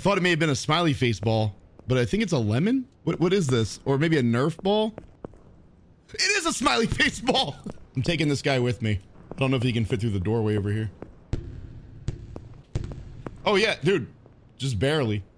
thought it may have been a smiley face ball, but I think it's a lemon. What is this? Or maybe a Nerf ball? It is a smiley face ball. I'm taking this guy with me. I don't know if he can fit through the doorway over here. Oh yeah, dude, just barely.